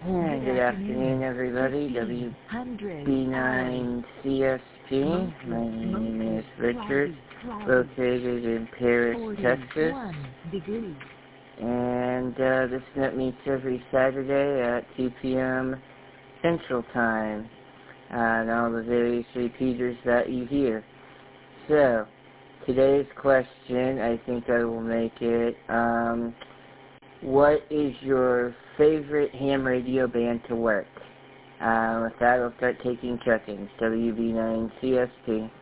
And good afternoon, everybody. WB9CST. My name is Richard, located in Paris, Texas. And this net meets every Saturday at 2 p.m. Central Time, and all the various repeaters that you hear. So, today's question, I think I will make it, what is your favorite ham radio band to work? With that, I'll start taking check-ins. WB9CST.